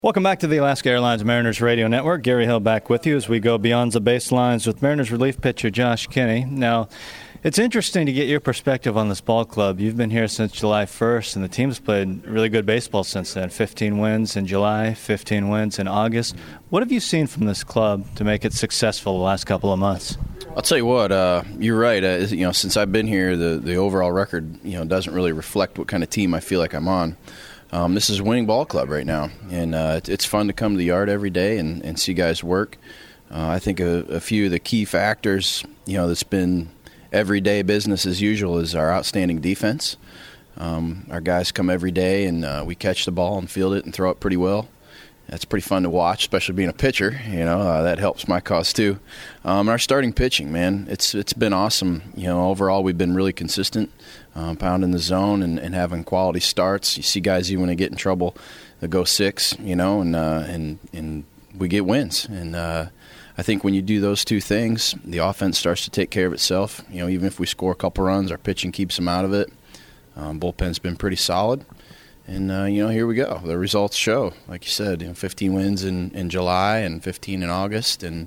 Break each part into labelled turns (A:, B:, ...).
A: Welcome back to the Alaska Airlines Mariners Radio Network. Gary Hill back with you as we go beyond the baselines with Mariners relief pitcher Josh Kinney. Now, it's interesting to get your perspective on this ball club. You've been here since July 1st, and the team's played really good baseball since then. 15 wins in July, 15 wins in August. What have you seen from this club to make it successful the last couple of months?
B: I'll tell you what, you're right. Since I've been here, the overall record, doesn't really reflect what kind of team I feel like I'm on. This is a winning ball club right now, and it's fun to come to the yard every day and see guys work. I think a few of the key factors, that's been everyday business as usual is our outstanding defense. Our guys come every day, and we catch the ball and field it and throw it pretty well. That's pretty fun to watch, especially being a pitcher. That helps my cause too. Our starting pitching, man, it's been awesome. Overall we've been really consistent, pounding the zone and having quality starts. You see guys even when they get in trouble, they go 6, and we get wins. And I think when you do those two things, the offense starts to take care of itself. Even if we score a couple runs, our pitching keeps them out of it. Bullpen's been pretty solid. And, here we go. The results show, like you said, 15 wins in July and 15 in August. And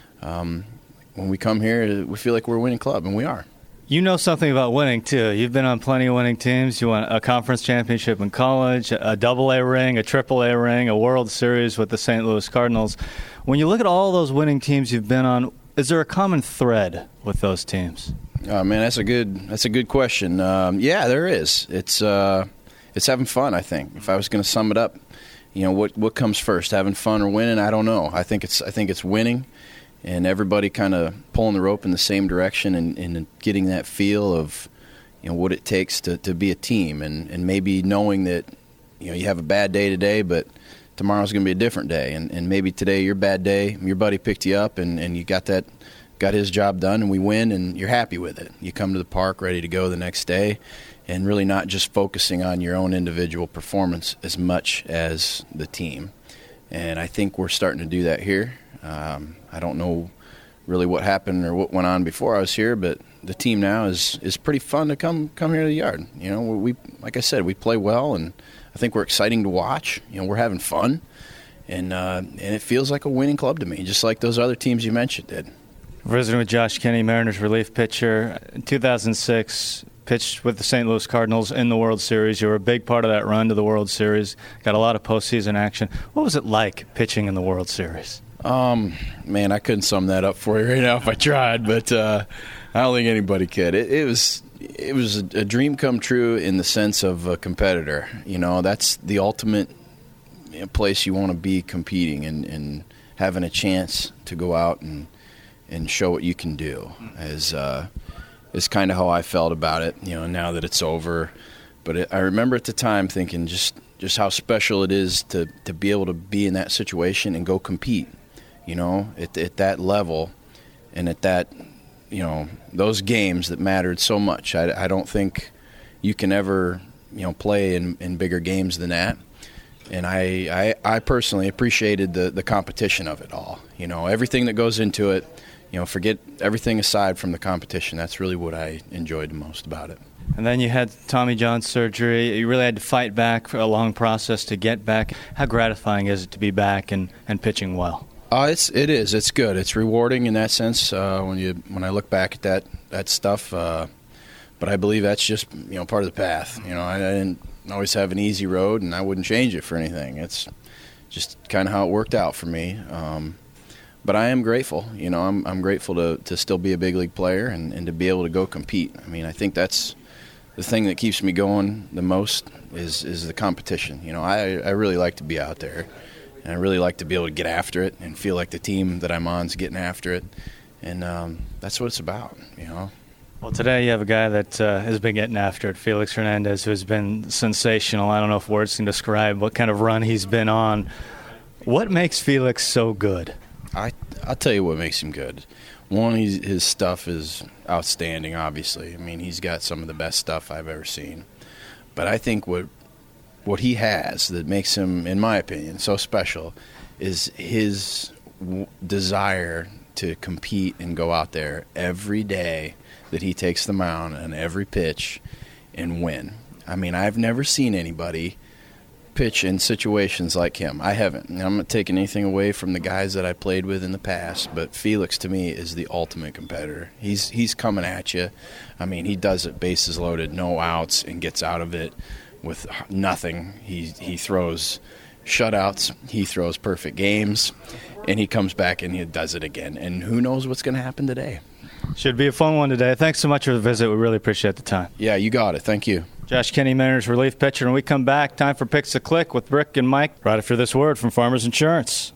B: when we come here, we feel like we're a winning club, and we are.
A: You know something about winning, too. You've been on plenty of winning teams. You won a conference championship in college, a AA ring, a AAA ring, a World Series with the St. Louis Cardinals. When you look at all those winning teams you've been on, is there a common thread with those teams?
B: Oh, man, that's a good question. Yeah, there is. It's having fun, I think. If I was going to sum it up, what comes first, having fun or winning? I don't know. I think it's winning, and everybody kind of pulling the rope in the same direction and getting that feel of what it takes to be a team, and maybe knowing that you have a bad day today, but tomorrow's going to be a different day, and maybe today your bad day, your buddy picked you up and you got his job done, and we win, and you're happy with it. You come to the park ready to go the next day, and really not just focusing on your own individual performance as much as the team. And I think we're starting to do that here. I don't know really what happened or what went on before I was here, but the team now is pretty fun to come here to the yard. We like I said, we play well, and I think we're exciting to watch. We're having fun, and it feels like a winning club to me, just like those other teams you mentioned did.
A: Visiting with Josh Kinney, Mariners relief pitcher. In 2006, pitched with the St. Louis Cardinals in the World Series. You were a big part of that run to the World Series. Got a lot of postseason action. What was it like pitching in the World Series?
B: Man, I couldn't sum that up for you right now if I tried, but I don't think anybody could. It was a dream come true in the sense of a competitor. That's the ultimate place you want to be competing and having a chance to go out and show what you can do is kind of how I felt about it, now that it's over. But I remember at the time thinking just how special it is to be able to be in that situation and go compete, at that level and at that, those games that mattered so much. I don't think you can ever, play in bigger games than that. And I personally appreciated the competition of it all, everything that goes into it. Forget everything aside from the competition. That's really what I enjoyed the most about it.
A: And then you had Tommy John surgery. You really had to fight back for a long process to get back. How gratifying is it to be back and pitching well?
B: It is. It's good. It's rewarding in that sense when I look back at that stuff. But I believe that's just part of the path. I didn't always have an easy road, and I wouldn't change it for anything. It's just kind of how it worked out for me. But I am grateful. I'm grateful to still be a big league player and to be able to go compete. I mean, I think that's the thing that keeps me going the most is the competition. I really like to be out there, and I really like to be able to get after it and feel like the team that I'm on is getting after it. And that's what it's about,
A: Well, today you have a guy that has been getting after it, Felix Hernandez, who has been sensational. I don't know if words can describe what kind of run he's been on. What makes Felix so good?
B: I'll tell you what makes him good. One, his stuff is outstanding, obviously. I mean, he's got some of the best stuff I've ever seen. But I think what he has that makes him, in my opinion, so special is his desire to compete and go out there every day that he takes the mound and every pitch and win. I mean, I've never seen anybody pitch in situations like him. I haven't. I'm not taking anything away from the guys that I played with in the past, but Felix to me is the ultimate competitor. He's coming at you. I mean, he does it bases loaded, no outs, and gets out of it with nothing. He throws shutouts, he throws perfect games, and he comes back and he does it again. And who knows what's going to happen today.
A: Should be a fun one today. Thanks so much for the visit. We really appreciate the time.
B: Yeah, you got it. Thank you.
A: Josh Kinney, Mariners relief pitcher. When we come back, time for Picks a Click with Rick and Mike right after this word from Farmers Insurance.